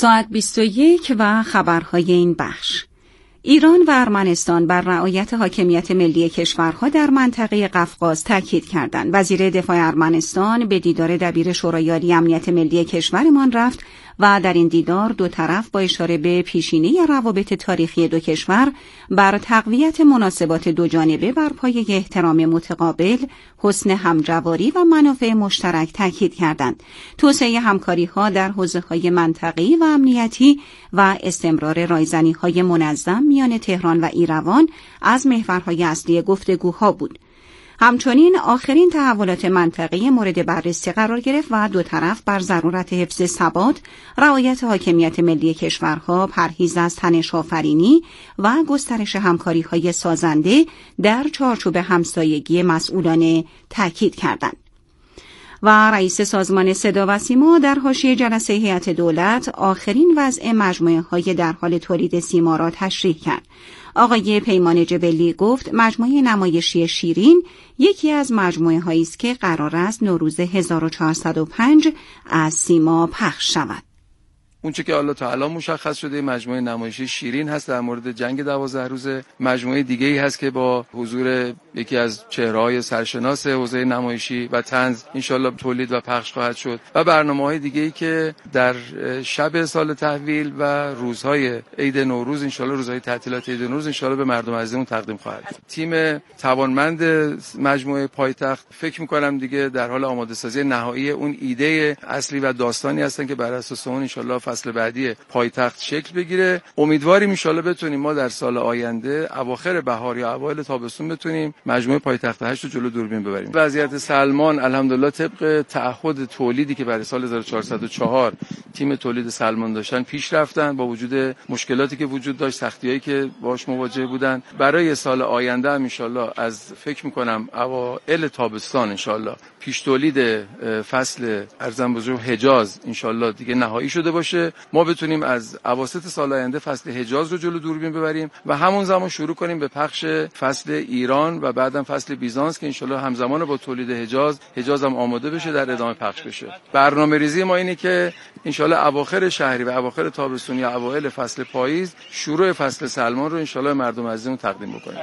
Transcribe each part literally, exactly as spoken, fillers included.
ساعت بیست و یک و خبرهای این بخش. ایران و ارمنستان بر رعایت حاکمیت ملی کشورها در منطقه قفقاز تاکید کردند. وزیر دفاع ارمنستان به دیدار دبیر شورای عالی امنیت ملی کشورمان رفت و در این دیدار دو طرف با اشاره به پیشینه روابط تاریخی دو کشور بر تقویت مناسبات دو جانبه بر پایه احترام متقابل، حسن همجواری و منافع مشترک تاکید کردند. توسعه همکاری‌ها در حوزه‌های منطقه‌ای و امنیتی و استمرار رایزنی‌های منظم میان تهران و ایروان از محورهای اصلی گفتگوها بود. همچنین آخرین تحولات منطقه‌ای مورد بررسی قرار گرفت و دو طرف بر ضرورت حفظ ثبات، رعایت حاکمیت ملی کشورها، پرهیز از تنش‌آفرینی و گسترش همکاری‌های سازنده در چارچوب همسایگی مسئولانه تاکید کردند. و رئیس سازمان صدا و سیما در حاشیه جلسه هیئت دولت آخرین وضع مجموعه‌های در حال تولید سیما را تشریح کرد. آقای پیمان جبلی گفت مجموعه نمایشی شیرین یکی از مجموعه‌هایی است که قرار است نوروز هزار و چهارصد و پنج از سیما پخش شود. اون چه که حالا تا الان مشخص شده مجموعه نمایشی شیرین هست در مورد جنگ دوازده روزه. مجموعه دیگه‌ای هست که با حضور یکی از چهره‌های سرشناس حوزه نمایشی و طنز انشالله تولید و پخش خواهد شد و برنامه‌های دیگه‌ای که در شب سال تحویل و روزهای عید نوروز انشالله روزهای تعطیلات عید نوروز انشالله به مردم عزیزمون تقدیم خواهد شد. تیم توانمند مجموعه پایتخت فکر می‌کنم دیگه در حال آماده‌سازی نهایی اون ایده اصلی و داستانی هستن که بر اساس اون انشالله فصل بعدی پایتخت شکل بگیره. امیدواریم ان شاءالله بتونیم ما در سال آینده اواخر بهار یا اوایل تابستون بتونیم مجموعه پایتخت هشت رو جلو دوربین ببریم. وضعیت سلمان الحمدلله طبق تعهد تولیدی که برای سال هزار و چهارصد و چهار تیم تولید سلمان داشتن پیش رفتن با وجود مشکلاتی که وجود داشت، سختیایی که باهاش مواجه بودن. برای سال آینده هم ان شاءالله از فکر می‌کنم اوایل تابستان ان شاءالله پیش تولید فصل ارزم بزرگ حجاز ان شاءالله دیگه نهایی شده باشه، ما بتونیم از اواسط سال آینده فصل حجاز رو جلو دوربین ببریم و همون زمان شروع کنیم به پخش فصل ایران و بعدم فصل بیزانس که انشالله همزمان با تولید حجاز حجاز هم آماده بشه در ادامه پخش بشه. برنامه‌ریزی ما اینه که انشالله اواخر شهری و اواخر تابستون یا اوایل فصل پاییز شروع فصل سلمان رو انشالله مردم عزیزمون تقدیم بکنیم.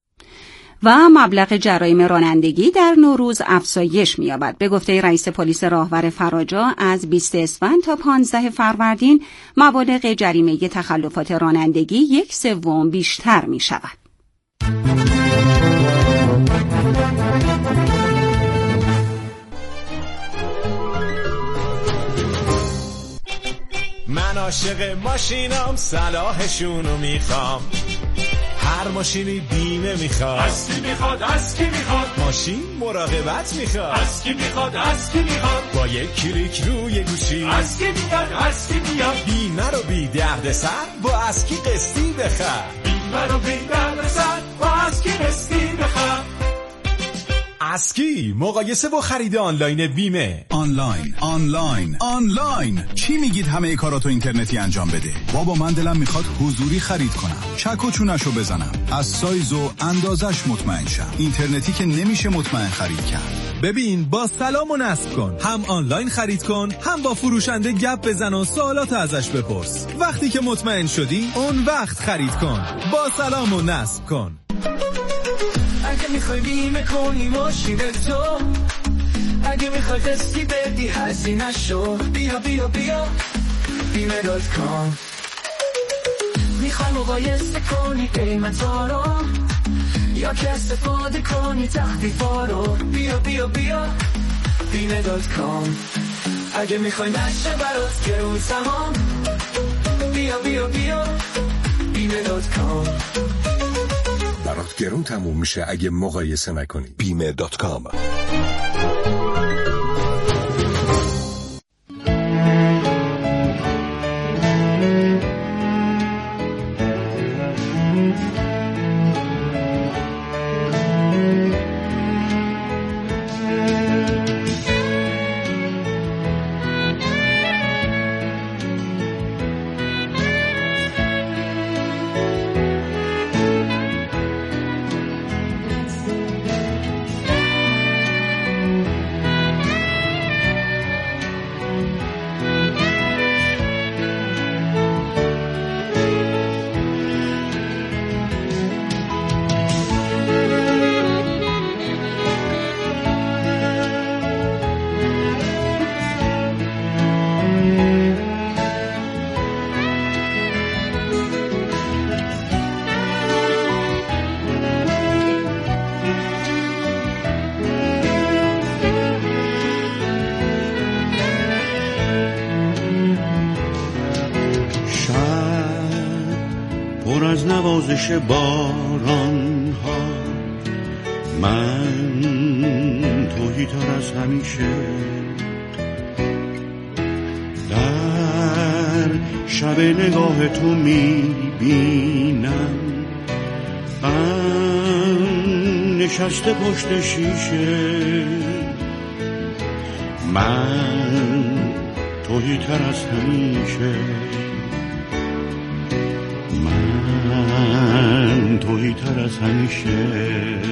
و مبلغ جرایم رانندگی در نوروز افزایش می‌یابد. به گفته رئیس پلیس راهور فراجا از بیست اسفند تا پانزده فروردین مبالغ جریمه تخلفات رانندگی یک سوم بیشتر می‌شود. من عاشق ماشینام، صلاحشونو میخوام. هر ماشینی بیمه میخواد. از کی میخواد؟ از کی میخواد؟ ماشین مراقبت میخواد. از کی میخواد؟ از کی میخواد؟ با یک کلیک روی گوشی. از کی میاد؟ از کی میاد؟ بیمه رو بی درد سر با از کی قسطی بخر. بیمه رو بی درد سر با از کی قسطی بخر. اسکی، مقایسه و خرید آنلاین بیمه. آنلاین آنلاین آنلاین چی میگید همه کاراتو اینترنتی انجام بده؟ بابا من دلم میخواد حضوری خرید کنم، چک و چونشو بزنم، از سایز و اندازش مطمئن شم. اینترنتی که نمیشه مطمئن خرید کرد. ببین با سلام و نصب کن، هم آنلاین خرید کن، هم با فروشنده گپ بزن و سوالات ازش بپرس. وقتی که مطمئن شدی اون وقت خرید کن. با سلام و نصب کن. اگه میخوای بیمه کنی ماشین تو، اگه میخوای قسطی بدی هزینه شو، بیا بیا بیا بیمه دات کام. میخوای مقایسه کنی قیمتا رو یا که استفاده کنی تخفیفا رو، بیا بیا بیا بیمه دات کام. اگه میخوای نشه برات گرون تمام، بیا بیا بیا بیمه دات کام. برات گرون تموم میشه اگه مقایسه نکنی. بیمه دات کام. از نوازش باران ها، من توهی تر از همیشه در شب نگاه تو میبینم، من نشسته پشت شیشه، من توهی تر از همیشه، من توهی تر از همیشه.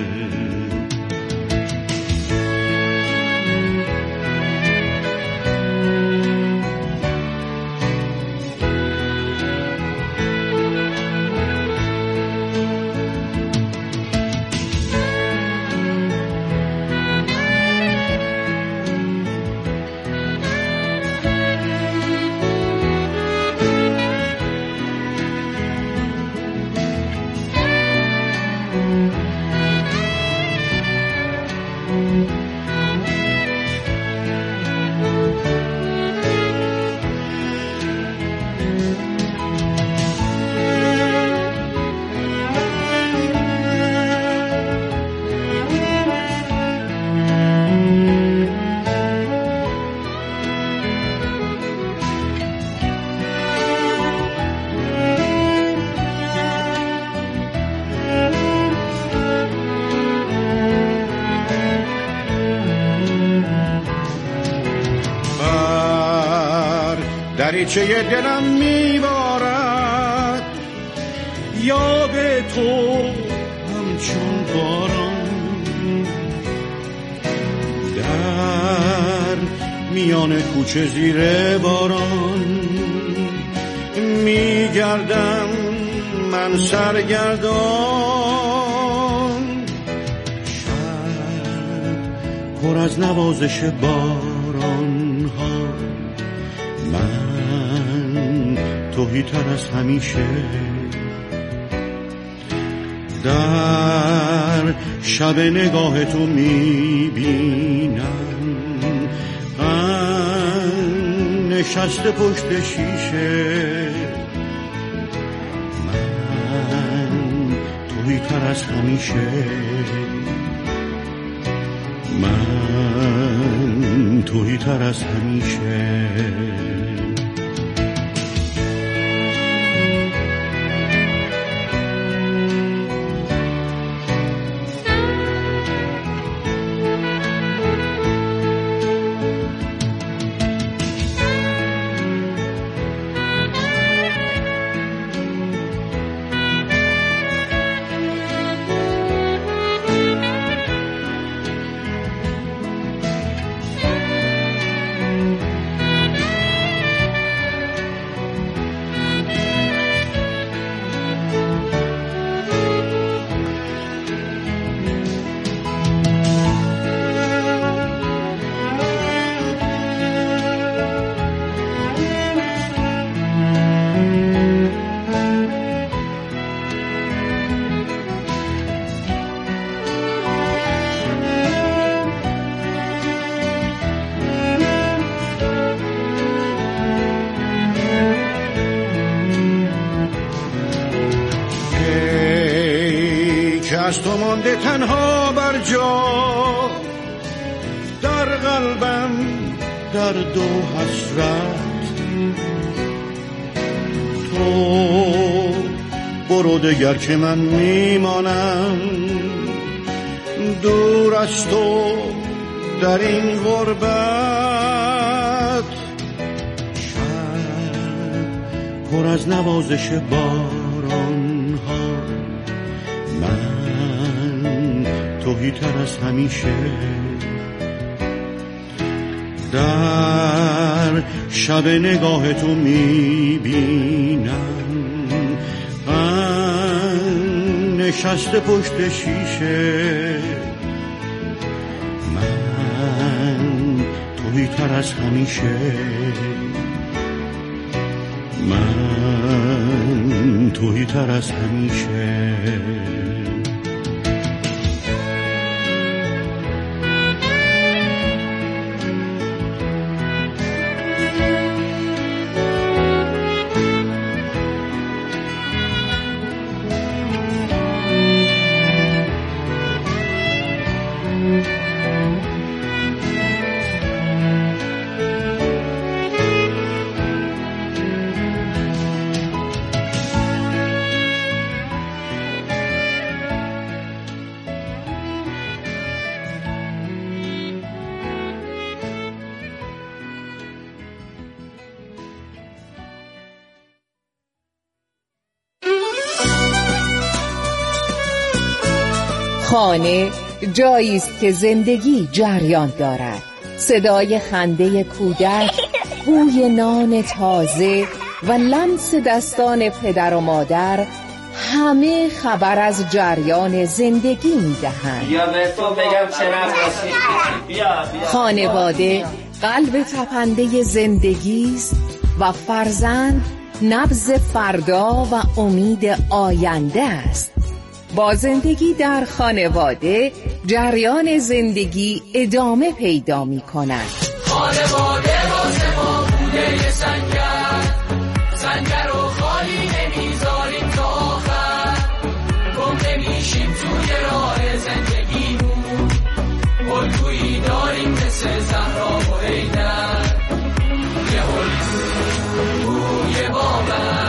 دریچه دلم میبارد یاد تو همچون باران، در میان کوچه زیر باران میگردم من سرگردان، شب پر از نوازش باران ها، من توهی تر از همیشه در شب نگاه تو میبینم، من نشسته پشت شیشه، من توهی تر از همیشه، من توهی تر از همیشه. از تو مانده تنها بر جا، در قلبم درد و حسرت، تو برو دگر که من میمانم دور از تو در این غربت، شب پر از نوازش باران ها، من توهی تر از همیشه در شب نگاه تو میبینم، من نشسته پشت شیشه، من توهی تر از همیشه، من توهی تر از همیشه. خانه جایی است که زندگی جریان دارد. صدای خنده کودک، بوی نان تازه و لمس دستان پدر و مادر همه خبر از جریان زندگی می‌دهند. بیا به تو بگم چه رفتی. بیا بیا. خانواده قلب تپنده زندگی است و فرزند نبض فردا و امید آینده است. با زندگی در خانواده جریان زندگی ادامه پیدا می‌کند. خانواده واسه ما بوده یه سنگر، سنگر رو خالی نمیذاریم تا آخر، گم نمیشیم توی راه زندگیمون، الگویی داریم مثل زهرا و حیدر، یه الگوی باور.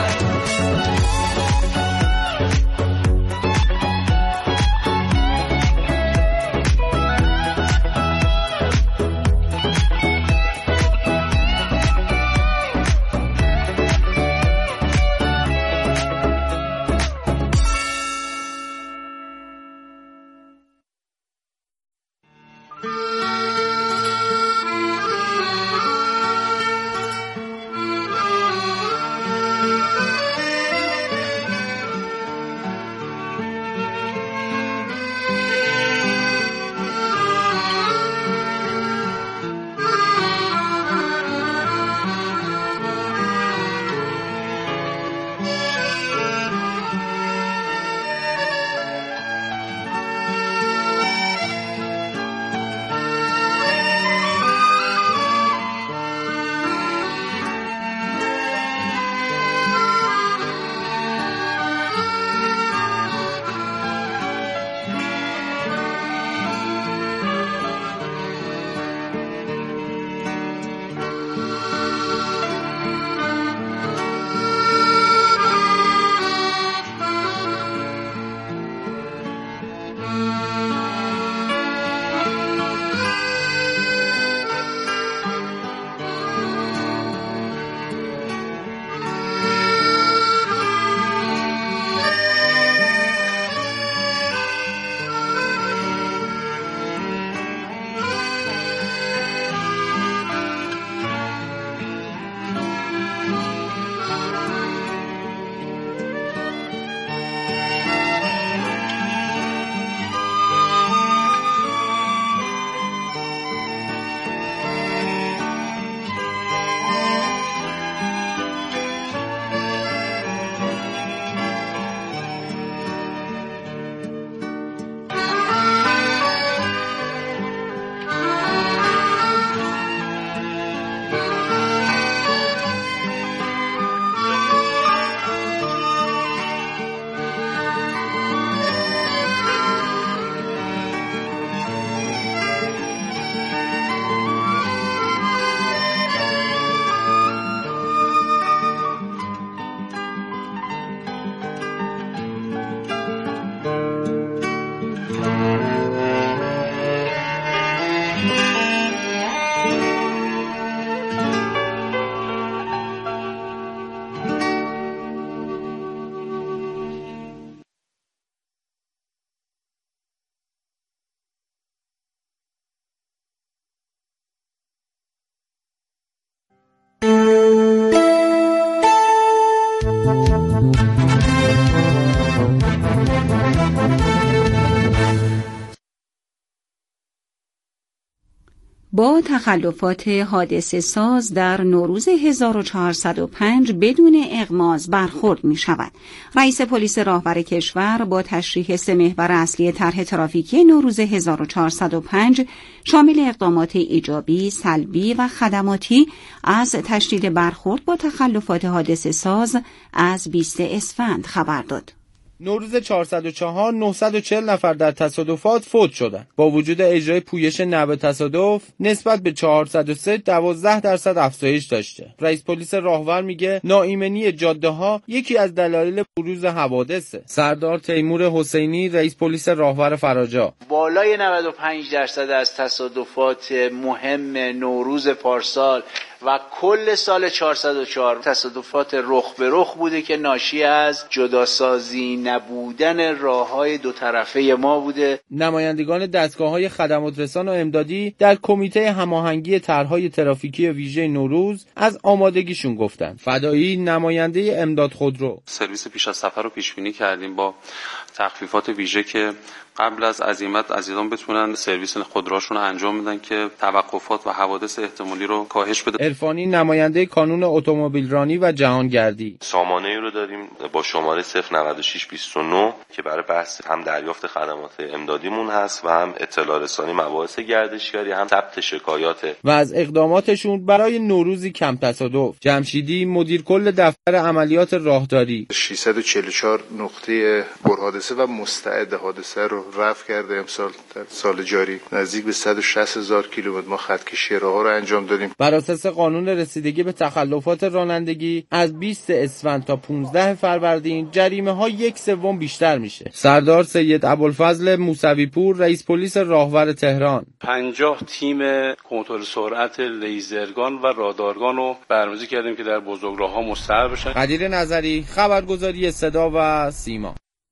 با تخلفات حادثه ساز در نوروز هزار و چهارصد و پنج بدون اغماض برخورد می شود. رئیس پلیس راهور کشور با تشریح سه محور اصلی طرح ترافیکی نوروز هزار و چهارصد و پنج شامل اقدامات ایجابی، سلبی و خدماتی از تشدید برخورد با تخلفات حادثه ساز از بیست اسفند خبر داد. نوروز چهارصد و چهار نهصد و چهل نفر در تصادفات فوت شدند. با وجود اجرای پویش نحوه تصادف نسبت به چهارصد و سه دوازده درصد افزایش داشته. رئیس پلیس راهور میگه ناایمنی جاده ها یکی از دلایل بروز حوادثه. سردار تیمور حسینی رئیس پلیس راهور فراجا: بالای نود و پنج درصد از تصادفات مهم نوروز پارسال و کل سال چهارصد و چهار تصادفات رخ به رخ بوده که ناشی از جداسازی نبودن راههای دو طرفه ما بوده. نمایندگان دستگاه‌های خدمات رسان و امدادی در کمیته هماهنگی طرح‌های ترافیکی ویژه نوروز از آمادگیشون گفتند. فدایی نماینده امداد خودرو: سرویس پیش از سفر رو پیش بینی کردیم با تخفیفات ویژه که قبل از عزیمت عزیزان بتونن سرویس خودروهاشون رو انجام بدن که توقفات و حوادث احتمالی رو کاهش بده. عرفانی نماینده کانون اتومبیل رانی و جهانگردی: سامانه‌ای رو داریم با شماره صفر نود و شش بیست و نه که برای بحث هم دریافت خدمات امدادیمون هست و هم اطلاع رسانی مباحث گردشگری، هم ثبت شکایات و از اقداماتشون برای نوروزی کم تصادف. جمشیدی مدیر کل دفتر عملیات راهداری: ششصد و چهل و چهار نقطه پرحادثه و مستعد حادثه رو رفع کرده. امسال در سال جاری نزدیک به صد و شصت هزار کیلومتر ما خط کشی راه‌ها رو انجام دادیم. بر اساس قانون رسیدگی به تخلفات رانندگی از بیست اسفند تا پانزده فروردین جریمه ها یک سوم بیشتر میشه. سردار سید ابوالفضل موسوی پور رئیس پلیس راهور تهران: پنجاه تیم کنترل سرعت لیزرگان و رادارگان رو برنامه‌ریزی کردیم که در بزرگراه‌ها مستقر بشن. قدیر نظری، خبرگزاری صدا و سیما.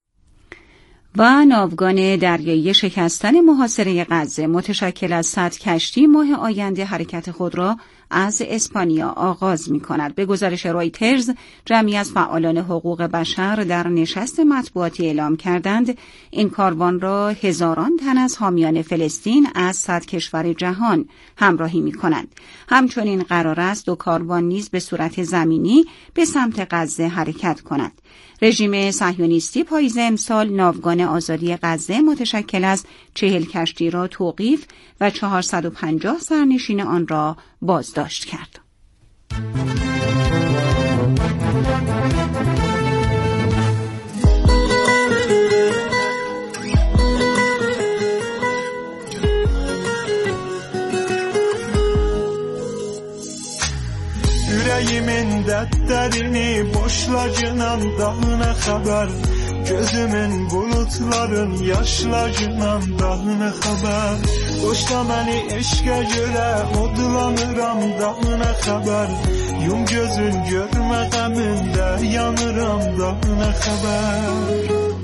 و ناوگان دریایی شکستن محاصره غزه متشکل از صد کشتی ماه آینده حرکت خود را از اسپانیا آغاز می کند. به گزارش رویترز، جمعی از فعالان حقوق بشر در نشست مطبوعاتی اعلام کردند این کاروان را هزاران تن از حامیان فلسطین از صد کشور جهان همراهی می کنند. همچنین قرار است دو کاروان نیز به صورت زمینی به سمت غزه حرکت کنند. رژیم صهیونیستی پاییز امسال ناوگان آزادی غزه متشکل از چهل کشتی را توقیف و چهارصد و پنجاه سرنشین آن را بازداشت کرد. Yüreğimin dertlerini boşlacınan dağına haber Gözümün bulutların yaşlacınan dağına haber Boşla beni eşke göre odlanıram dağına haber Yum gözün görme gaminde yanıram dağına haber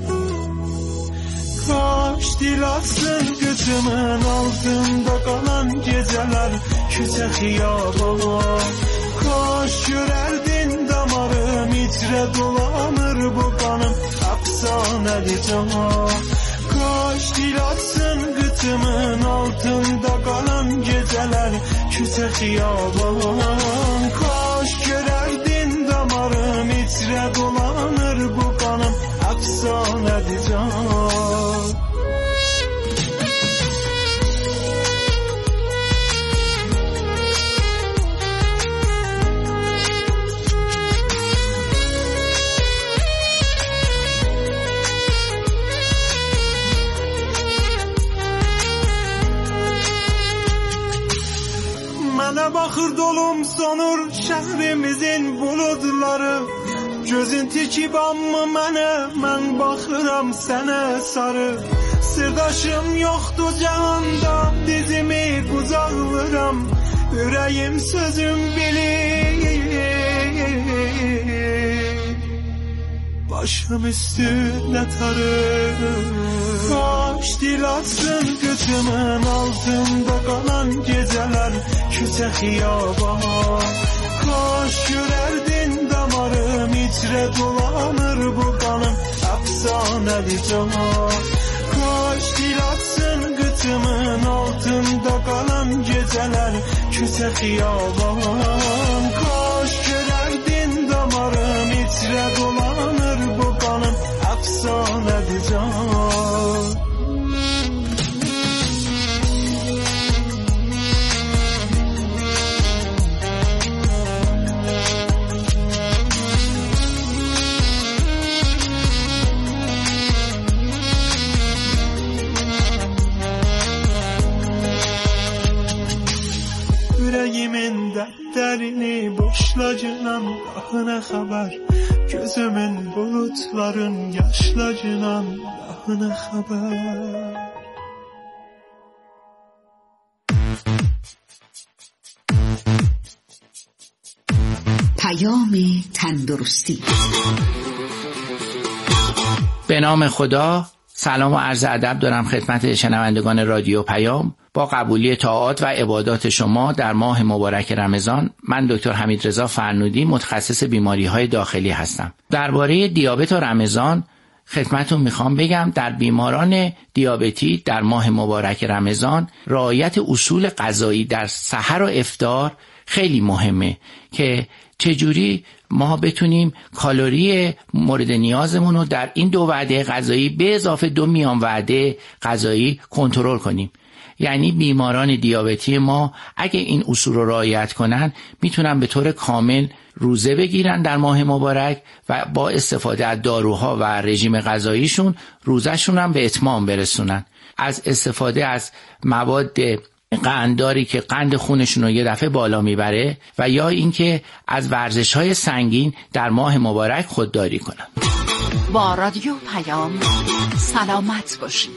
Kaş dil atsın gözümün altında kalan geceler Küçük hiyabana Kaş görerdin damarım içre dolanır bu kanım Efsaneli can Kaş dil atsın gıtımın altında kalan geceler Küçük hiyaban Kaş görerdin damarım içre dolanır bu kanım Efsaneli can Mənə baxır dolum sonur şəhrimizin buludları Gözün tikib amma mənə, mən baxıram sənə sarı Sırdaşım yoxdur cəhanda, dizimi qucaqlıram Ürəyim sözüm bilir Başım üstüne tarım Kaş dil atsın götümün altında kalan geceler Küçük hiyaban Kaş görerdin damarım içre dolanır bu kanım Efsaneli can Kaş dil atsın gıtımın altında kalan geceler Küçük hiyaban Kaş görerdin damarım içre dolanır bu kanım Efsaneli can Yüreğimin dertlerini boşlacınan dağına haber Gözümün bulutların yaşlacınan dağına haber. پیام تندرستی. به نام خدا. سلام و عرض ادب دارم خدمت شنوندگان رادیو پیام. با قبولی طاعات و عبادات شما در ماه مبارک رمضان، من دکتر حمیدرضا فرنودی متخصص بیماری‌های داخلی هستم. درباره دیابت و رمضان خدمتتون میخوام بگم در بیماران دیابتی در ماه مبارک رمضان رعایت اصول غذایی در سحر و افطار خیلی مهمه که چجوری ما بتونیم کالری مورد نیازمون رو در این دو وعده غذایی به اضافه دو میان وعده غذایی کنترل کنیم. یعنی بیماران دیابتی ما اگه این اصول رو رعایت کنن میتونن به طور کامل روزه بگیرن در ماه مبارک و با استفاده از داروها و رژیم غذاییشون روزهشون هم به اتمام برسونن. از استفاده از مواد قندداری که قند خونشون رو یه دفعه بالا میبره و یا اینکه از ورزش‌های سنگین در ماه مبارک خودداری کنن. با رادیو پیام سلامت باشید.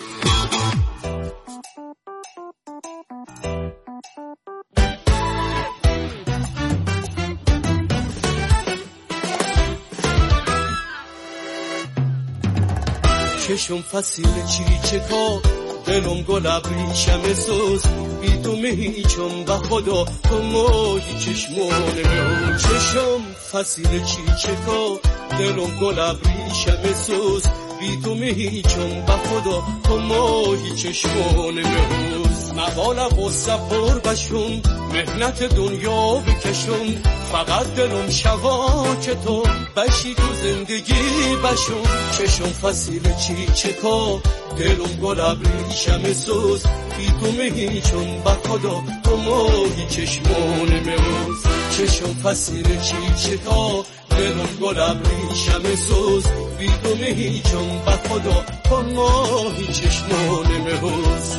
چشم فسیل چی چکا دلم گل ابریشم سوز بی تو هیچم به خدا تو ماهی چشمونه میون. چشم فسیل چی چکا دلم گل ابریشم سوز بی تو هیچم به خدا تو ماهی چشمونه میون. مقال قصه پر بشون مهنت دنیا بکشون فقط دلم شوا که تو بشی تو زندگی بشون. چشم فسیل چی چکا دلم گل ابریشم سوز بی تو مهیچون به خدا تو ماهی چشمونه میروز. چشم فسیل چی چکا دلم گل ابریشم سوز بی تو مهیچون به خدا تو ماهی چشمونه میروز.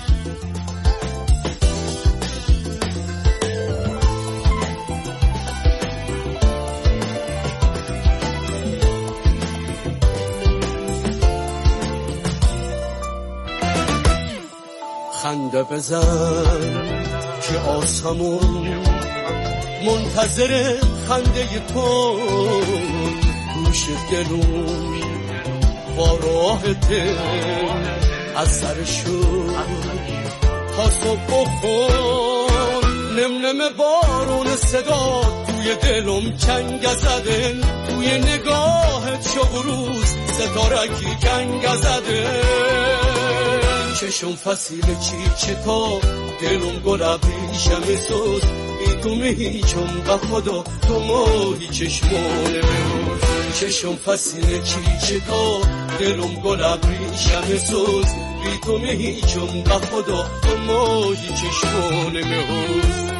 خنده بزن که آسمون منتظر خنده تو گوش دلون با راحته از سرشون تا صبح خون نم نم بارون صدا توی دلم چنگ زده توی نگاهت شب و روز ستارکی جنگ زده. چشم فسیل چی چکا دلم گل ابریشم سوز بی تو مهیچم به خدا تو ماهی چشمونه میروز. چشم فسیل چی چکا دلم گل ابریشم سوز بی تو مهیچم به خدا تو ماهی چشمونه میروز.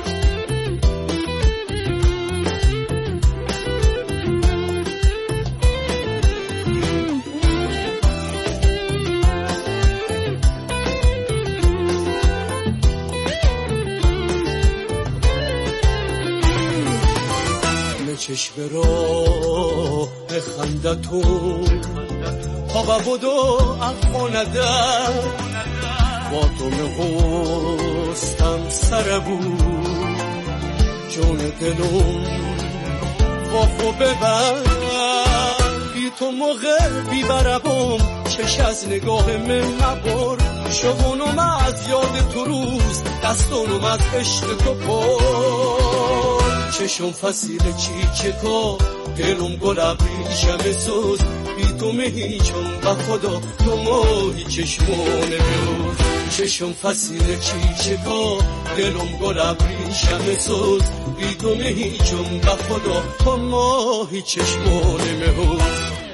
چشم را به خندتون تا بودو افغانده با تو مهستم سر بود جون دلم با خو ببر بی تو موقع بیبربم چش از نگاه من نبر شبونم از یاد تو روز دستونم از عشق تو پر. چشم فسیل چی چکا دلم گل ابریشم سوز بی تو مهیچم به خدا تو ماهی چشمونه میروز. چشم فسیل چی چکا دلم گل ابریشم سوز بی تو مهیچم به خدا تو ماهی چشمونه میروز.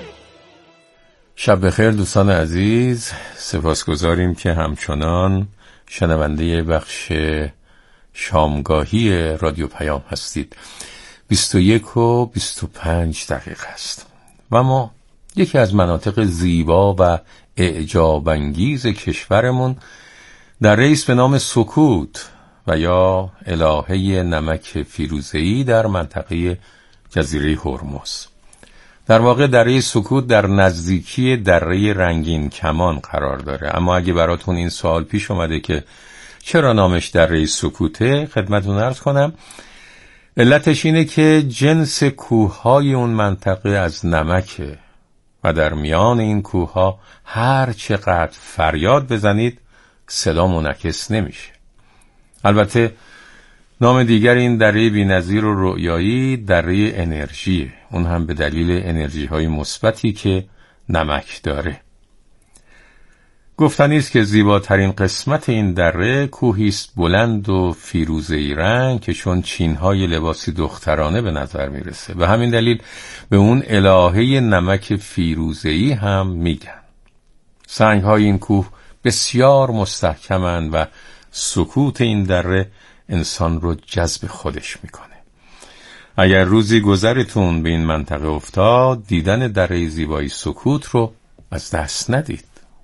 شب بخیر دوستان عزیز، سپاسگزاریم که همچنان شنونده بخش شامگاهی رادیو پیام هستید. بیست و یک و بیست و پنج دقیقه است و ما یکی از مناطق زیبا و اعجاب انگیز کشورمون در رئیس به نام سکوت و یا الهه نمک فیروزه‌ای در منطقه جزیره هرمز. در واقع دره سکوت در نزدیکی دره رنگین کمان قرار داره. اما اگه براتون این سوال پیش اومده که چرا نامش دره سکوته، خدمتتون عرض کنم علتش اینه که جنس کوههای اون منطقه از نمکه و در میان این کوهها هر چقدر فریاد بزنید صدا منعکس نمیشه. البته نام دیگر این دره بی‌نظیر و رؤیایی دره انرژیه، اون هم به دلیل انرژی های مثبتی که نمک داره. گفتنی است که زیباترین قسمت این دره کوهی است بلند و فیروزه‌ای رنگ که چون چین‌های لباسی دخترانه به نظر میرسه. به همین دلیل به اون الهه نمک فیروزه‌ای هم میگن. سنگ‌های این کوه بسیار مستحکمند و سکوت این دره انسان رو جذب خودش میکنه. اگر روزی گذرتون به این منطقه افتاد، دیدن دره زیبای سکوت رو از دست ندید.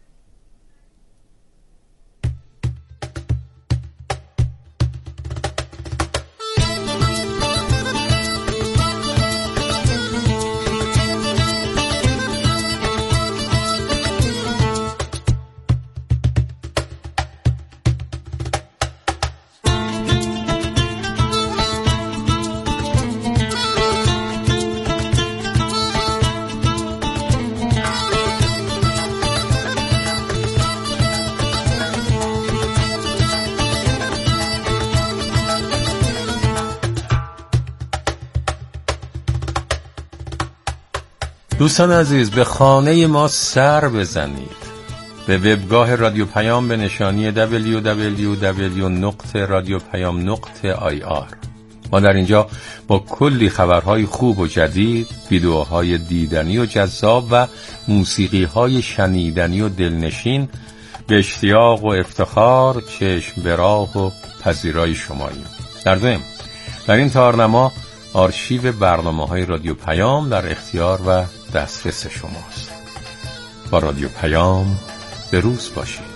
دوستان عزیز، به خانه ما سر بزنید. به وبگاه رادیو پیام به نشانی دبلیو دبلیو دبلیو دات رادیو پیام دات آی آر. ما در اینجا با کلی خبرهای خوب و جدید، ویدیوهای دیدنی و جذاب و موسیقیهای شنیدنی و دلنشین به اشتیاق و افتخار چشم به راه و پذیرای شماییم. در ضمن در این تارنما آرشیو برنامه‌های رادیو پیام در اختیار و دسترس شماست. با رادیو پیام به روز باشید.